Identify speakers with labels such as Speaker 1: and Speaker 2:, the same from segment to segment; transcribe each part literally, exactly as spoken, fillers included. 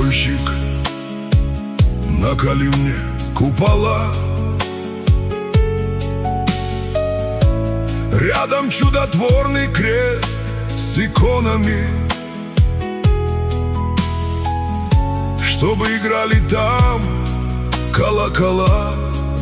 Speaker 1: Ключик, наколи мне купола. Рядом чудотворный крест с иконами, чтобы играли там колокола.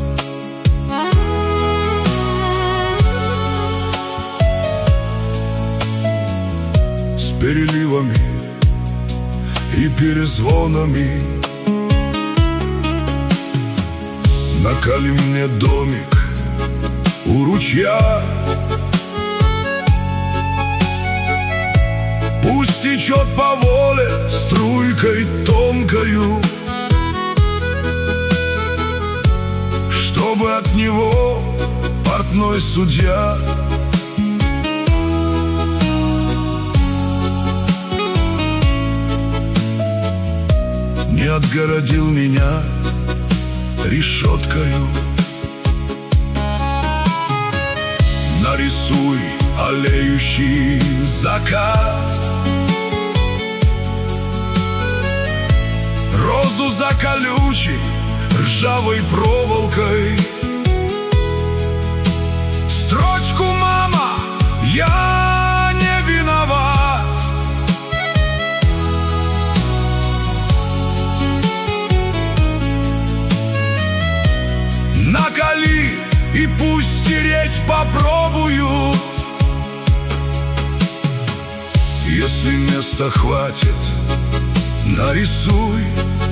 Speaker 1: С переливами и перезвонами. Наколи мне домик у ручья, пусть течет по воле струйкой тонкою, чтобы от него портной судья не отгородил меня решеткою. Нарисуй алеющий закат, розу за колючей ржавой проволокой, строчку «Мама, я не виноват». Наколи и пусть стереть попробуют. Если места хватит, нарисуй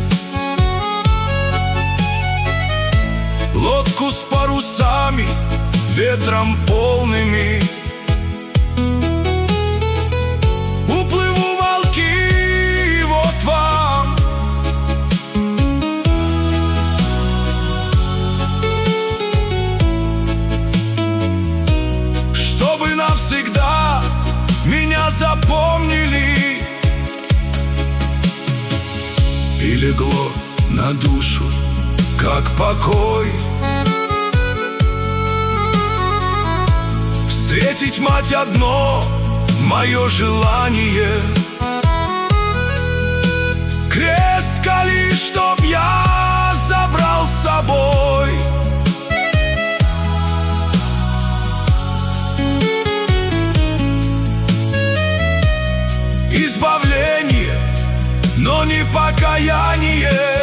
Speaker 1: лодку с парусами, ветром полными. Уплыву волки, вот вам. Чтобы навсегда меня запомнили. И легло на душу, как покой, встретить мать одно мое желание. Крест кали, чтоб я забрал с собой. Избавление, но не покаяние.